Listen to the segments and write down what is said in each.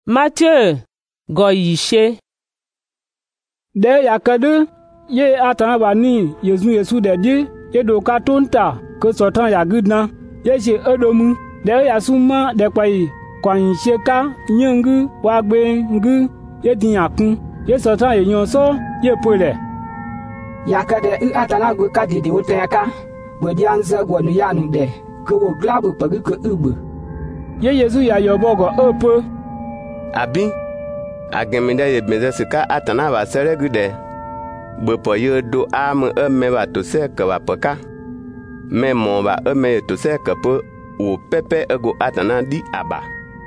Matthieu go yishe de yakade ye atan bani Yesu de di ye do ka tonta ke sotan ya gudna ye che edomu de ya suma de kwai kwan sheka nyengu wa gbe ngu ye diakun ye sotan ye nyonso ye pole yakade atana go ka di woteka bo di anza go no ya nu de ke wo glabu pagi ke ubu ye Yesu ya yobogo opo abi agemida ye bezesika atana ba seregude bopo ye do am eme ba to se ke ba peka me mo ba eme to se ke po wo pepe ego atana di aba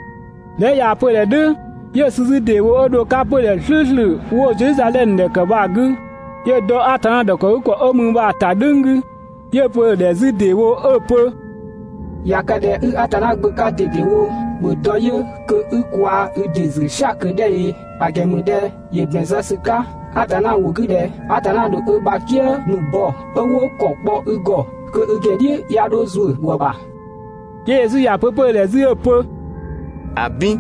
de ya pole de ye suzu de wo do ka pole hlu wo Jerusalem de ke ba gu ye do atana de ko omu ba ta dungu ye pole de zu de wo opo yakade atana gbe ka de wo bo ye ke ukwa udizu chaque day agemude ye bezasika atana wugude atana do bakie nu bo owo kokpo ugo ke ugedi ya dozu woba Yesu ya popo le zu opo abi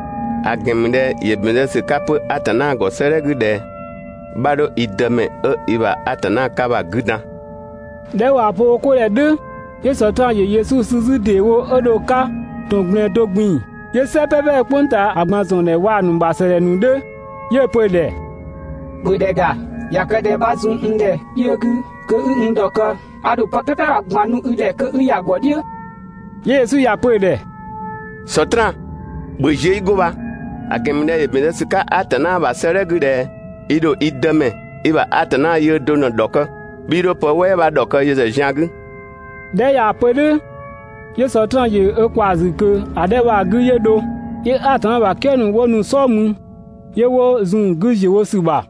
agemude ye bezasika po atana go seregude bado ideme iba atana kaba gudan de wa po ko le de ye sotan ye Yesu suzu de wo odoka tongbin dogbin ye sepepe punta agbanzon le wa nu basere nu de ye pole bodega yakade bazun nde yegu ke ndoka adu papepe agbanu ide ke ya godi Yesu ya pole sotra boje igoba agemde ye benesika atana ba seregude ido ideme iba atana ye dono doka biro po we ba doka ye ze jangu de ya pole ye sotan ye ekwazi ke adewa gu ye do ye atana ba kenu wonu somu ye wo zun gu je wo suba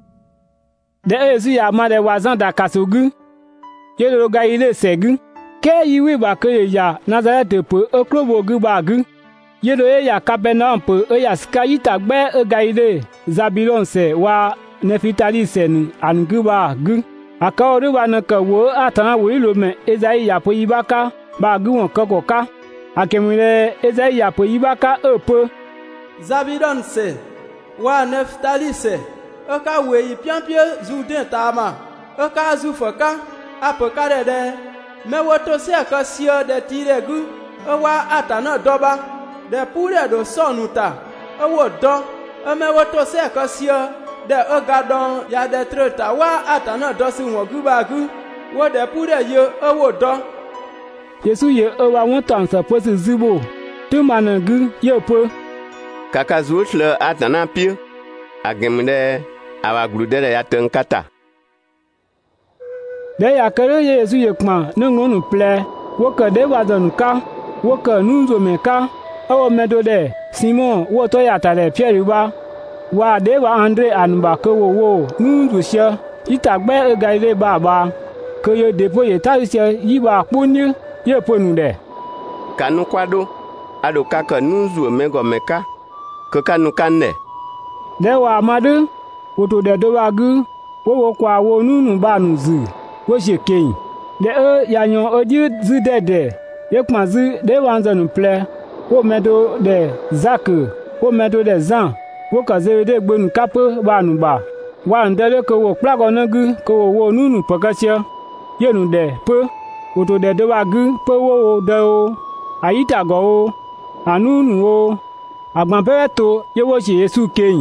de Yesu ya ma de wazan da kasogu ye lo ga ile segu ke yiwi ba ke ya Nazareth po oklobo gu ba gu ye lo ya Capernaum po ya skayita gbe ga ile Zabilon se wa Neftali se ni angu ba gu akaoru ba na ka wo atana wo ilo me Ezai ya po ibaka ba gu won kokoka akemile Ezai ya po ibaka opo Zabilon se wa Neftali se aka we piampie zuden tama aka zufoka apoka de me woto se aka sio de tiregu wa atana doba de pure do sonuta wo do me woto se aka sio de ogadon ya de treta wa atana do si won gubagu wo de pure ye wo do Yesu ye wa won tan sa po si zibo tu managu ye po kaka zutle atana pie agemde awa gludere ya tenkata de ya kere Yesu ye kma ne ngonu ple wo ke de wa don ka wo ke nuzo me ka o medo de Simon wo to ya tale Pierre ba wa de wa Andre anba ke wo nuzo sha itagbe gaile baba ke ye depo ye ta se yiba ponu ye ponu de kanu kwado ado kaka nuzo mego meka ke kanu kanne de wa madu woto de do wagu wo kwa wo nunu ba nu zu wo shekein de yanyo odi zu de ye kma zu de wanza nu ple wo medo de Zak wo medo de Zan wo ka ze de gbonu kapo ba nu ba wa ndele ko wo plago nagu ko wo nunu pakache ye nu de pe woto de do wagu pe wo de o ayita go o anunu o agban pereto ye wo se Yesu kein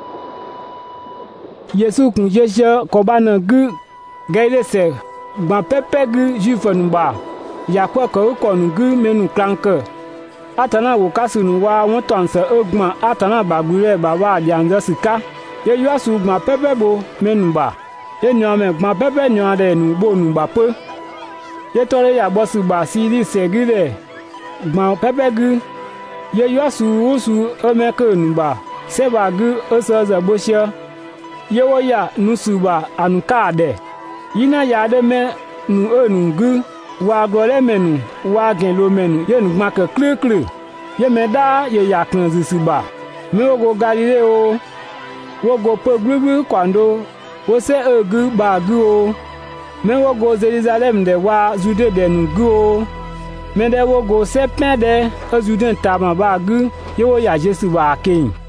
Yesu kun jeje ko ba na gu gaile se gban pepe gu jifonu ba ya ko nu gu menu klanke atana wo kasunu wa won ton se ogbon atana bagure baba janza sika ye yuasu gban pepe bo menu ba ye ni ome gban pepe ni ade nu bo nu ba pe ye tore ya bosu ba si ri se gire gban pepe gu ye yuasu usu ome ke nu ba se ba gu oso za boshia yewo ya nusuba anukade yina ya de me nu onungu wa gole menu wa gelo menu ye nu make klekle ye me da ye ya kan zisuba me ogo Galile o wogo pogbugu kwando wo se egu ba gu o me wogo Jerusalem de wa Jude de nu gu o me de wogo se pen de Jude tama ba gu ye wo ya Jésus ba akeyin.